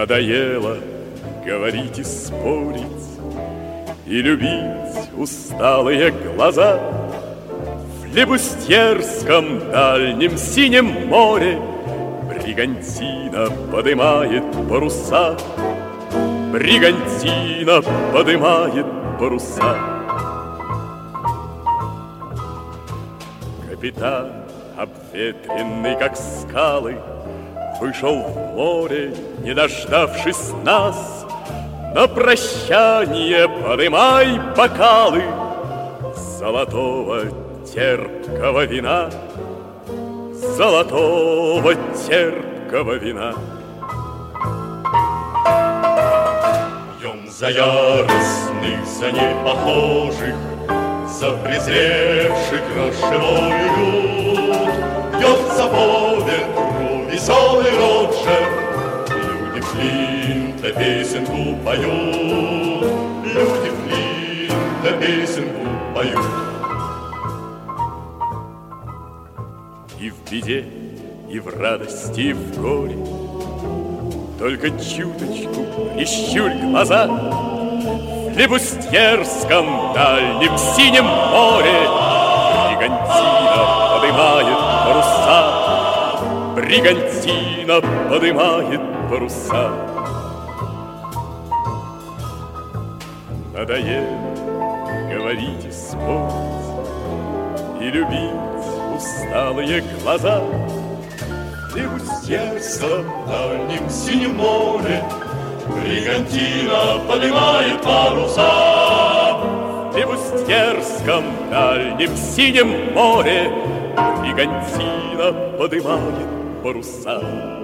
Надоело говорить и спорить, и любить усталые глаза. В флебустьерском дальнем синем море бригантина подымает паруса. Бригантина подымает паруса. Капитан, обветренный как скалы, вышел в море, не дождавшись нас. На прощание подымай бокалы золотого терпкого вина. Золотого терпкого вина. Пьем за яростных, за непохожих, за презревших грошевой люд. Пьем за по ветру веселый Роджер. Люди Флинта песенку поют. Люди Флинта песенку поют. И в беде, и в радости, и в горе только чуточку прищурь глаза. В флебустьерском дальнем синем море бригантина подымает паруса. Бригантина подымает паруса. Надоело говорить и спорить, и любить усталые глаза. В флебустьерском дальнем синем море бригантина поднимает паруса. В флебустьерском дальнем синем море бригантина поднимает паруса.